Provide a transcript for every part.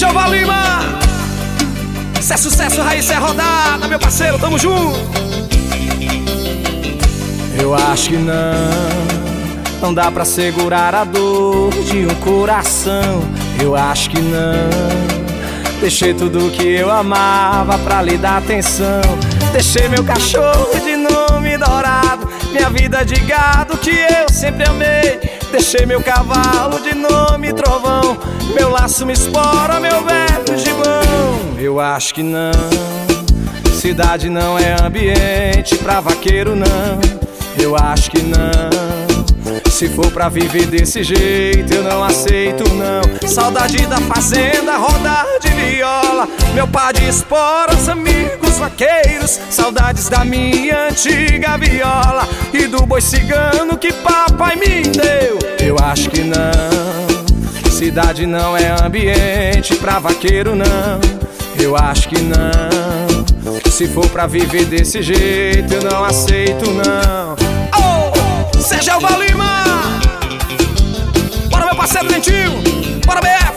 Selva Lima. Isso é sucesso, raiz é rodada, meu parceiro, tamo junto. Eu acho que não dá pra segurar a dor de um coração. Eu acho que não. Deixei tudo que eu amava pra lhe dar atenção. Deixei meu cachorro de nome dourado, minha vida de gado que eu sempre amei. Deixei meu cavalo de nome trovão, meu laço me espora, meu velho gibão. Eu acho que não. Cidade não é ambiente pra vaqueiro, não. Eu acho que não. Se for pra viver desse jeito, eu não aceito, não. Saudade da fazenda, rodar de viola, meu pá de esporas, amigos vaqueiros. Saudades da minha antiga viola e do boi cigano que papai me deu. Eu acho que não. Cidade não é ambiente pra vaqueiro, não. Eu acho que não. Se for pra viver desse jeito, eu não aceito, não. Oh, Selva Lima. Bora, meu parceiro Dentinho. Bora, BF.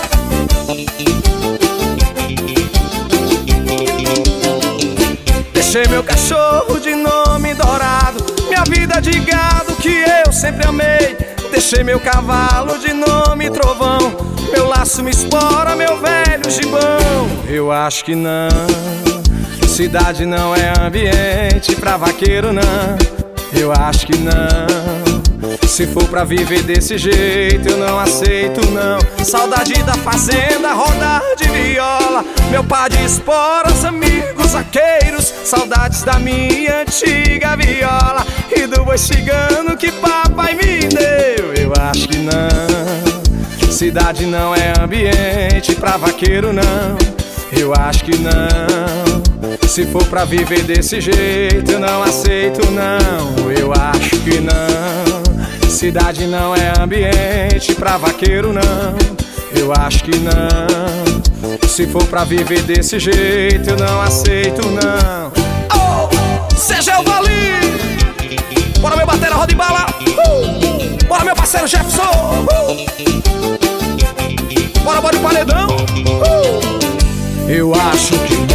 Deixei meu cachorro de nome dourado, minha vida de gado que eu sempre amei. Deixei meu cavalo de nome trovão, meu laço me espora, meu velho gibão. Eu acho que não. Cidade não é ambiente pra vaqueiro, não. Eu acho que não. Se for pra viver desse jeito, eu não aceito, não. Saudade da fazenda, rodar de viola, meu pá de esporas, amigos vaqueiros. Saudades da minha antiga viola e do boi cigano que papai me deu. Eu acho que não. Cidade não é ambiente pra vaqueiro, não. Eu acho que não. Se for pra viver desse jeito, eu não aceito, não. Eu acho que não. Cidade não é ambiente pra vaqueiro, não. Eu acho que não. Se for pra viver desse jeito, eu não aceito, não. Oh, Selva Lima. Bora, meu batera, roda e bala. Bora, meu parceiro Jefferson. Bora, bora o paredão. Eu acho que